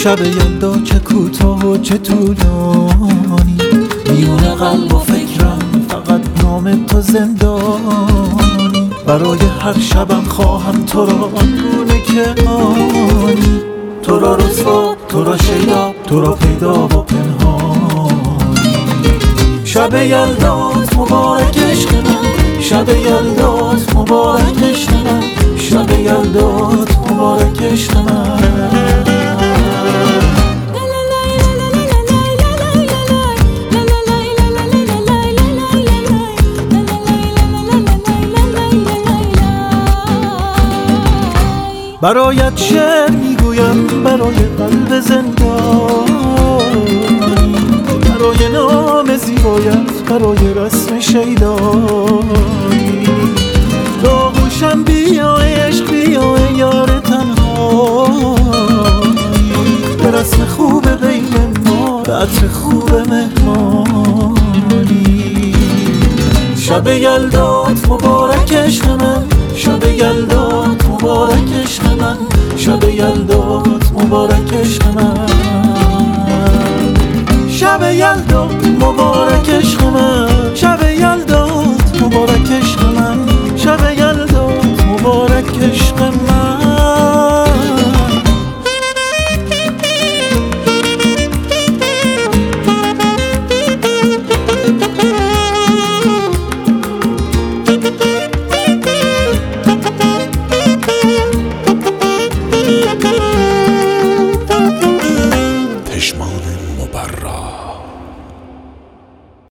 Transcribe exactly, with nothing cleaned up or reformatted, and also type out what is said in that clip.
شب یلدا چه کوتاه و چه طولانی، میونه قلب و فکرم فقط نام تو زندانی. برای هر شبم خواهم تو را آنگونه که آنی، تو را رسوا، تو را شیدا، تو را پیدا و پنهانی. شب یلدات مبارک عشق من، شب یلدات مبارک عشق من، شب یلدات مبارک عشق من. برایت شعر میگویم برای قلب زندانی، برای نام زیبایت، برای رسم شیدایی. داغوشم بیا عشق بیا یار تنهایی، به رسم خوب بین ما، به عطر خوب مهمانی. شب یلدات مبارک عشق من، شب یلدات مبارک عشق من، شب یلدات مبارک عشق من. شب یلدات